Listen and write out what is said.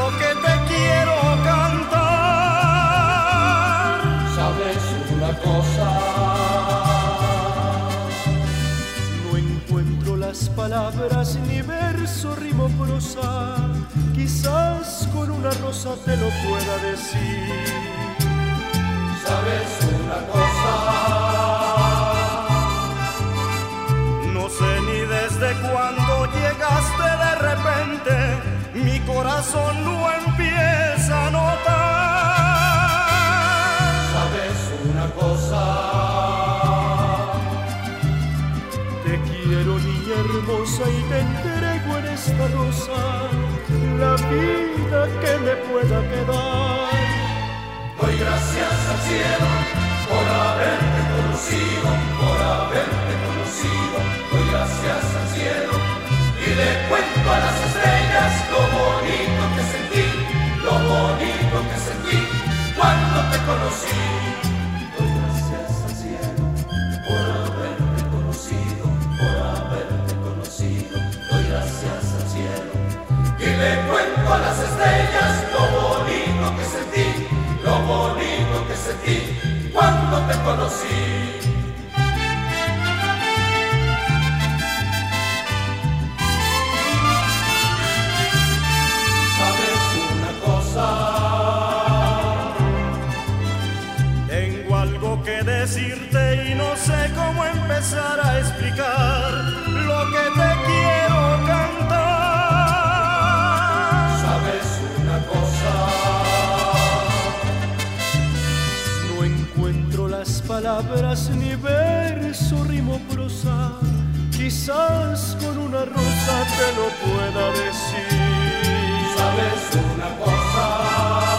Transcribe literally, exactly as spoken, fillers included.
lo que te quiero cantar. ¿Sabes una cosa? No encuentro las palabras, ni verso, rimo, prosa. Quizás con una rosa te lo pueda decir. ¿Sabes una cosa? No sé ni desde cuándo llegaste de repente, mi corazón no empieza a notar. ¿Sabes una cosa? Te quiero, niña hermosa, y te entrego en esta rosa la vida que me pueda quedar. Doy gracias al cielo por haberte conocido, por haberte conocido. Doy gracias al cielo y le cuento a las estrellas lo bonito que sentí, lo bonito que sentí cuando te conocí. Doy gracias al cielo por haberte conocido, por haberte conocido. Doy gracias al cielo y le cuento a las estrellas lo bonito que sentí, lo bonito que sentí cuando te conocí. ¿Sabes una cosa? Tengo algo que decirte y no sé cómo empezar a explicar lo que te quiero cantar. ¿Sabes una cosa? No encuentro las palabras, ni verso, rimo, prosa. Quizás con una rosa te lo pueda decir. ¿Sabes una cosa? No sé ni desde cuándo llegaste de repente, mi corazón no empieza a notar. ¿Sabes una cosa? No encuentro las palabras, ni verso, rimo, prosa. Quizás con una rosa te lo pueda decir.